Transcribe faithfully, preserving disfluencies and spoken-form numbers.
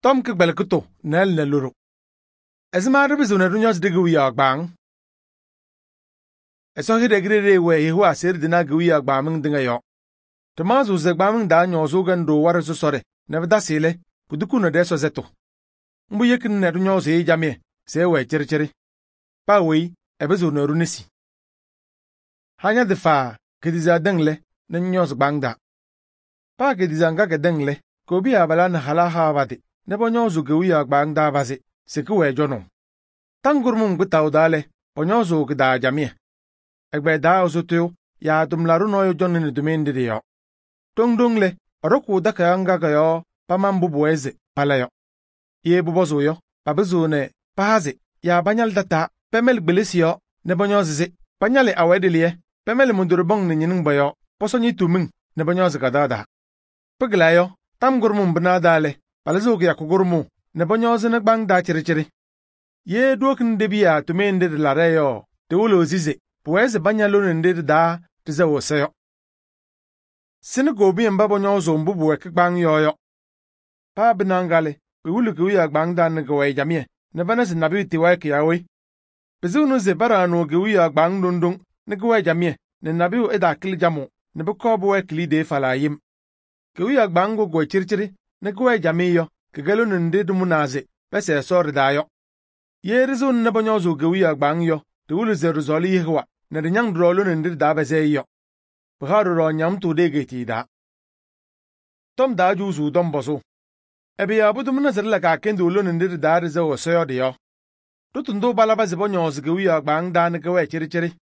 Tom ke belkuto nel ne luru. Ezma bizu na dunyos de gwi agbang. Eso hide grede we yehu aser dina gwi agbaming dinga yo. Tomazu zegbaming da nyozo gando war so sore. Ne da sile puduku no de so zeto. Mbu yekin ne dunyos e jame se we chirchiri. Pa we ebezu no runisi. Hanya de fa kediza dengle ne nyos bangda. Pa kediza nga ke dengle ko bi abala na hala ha bade. Ne bonyozu gwi agbang da baze se ku we jono. Tangurmum gutaw dale bonyozu gda jamie. Egbe da ozotyo ya dumlaru no yo jonne dumende de yo. Tongdongle oroku daka anga ga yo pamambu boeze palayo. Ye bubozo yo babuzo ne pahaze ya banyal data pemel gbelisio ne bonyozize banyale awedelie pemel mundurbong ne nyinin bayo posonyi tuming ne bonyoz gadada. Paglayo tamgurmum bna dale palazo ya kugurmu ne bonyoz ne bang da chirichiri. Ye dokin debiya tumende de lareyo te wolo zize Puweze banyalo nde da tize woseyo. Sine gobi mba bonyozo mbubu we kbang yoyo. Pa binangale, we wulu ki uya gbang da nge we jamie, ne banasi nabi tiwa ki yawe. Bizu nu ze bara anu ki uya gbang dundung, ne we jamie, ne nabi u eda kili jamu, ne bukobu we kili de fala yim. Ki uya gbang go go chirichiri, ne we jamie yo, ki galo nde dumunaze, pese sori da yo. Ye rizu ne bonyozo ki uya gbang yo, te wulu ze ruzoli yihwa. Ne de nyang drolo ne ndir da beze yo. Bharu ro nyam tu de geti da. Tom da ju zu dom boso. Ebe ya budu mna zerla ka kendo lo ne ndir da rize o soyo de yo. Tutun do balaba ze bonyo zge wi agbang da ne ke we chiri chiri.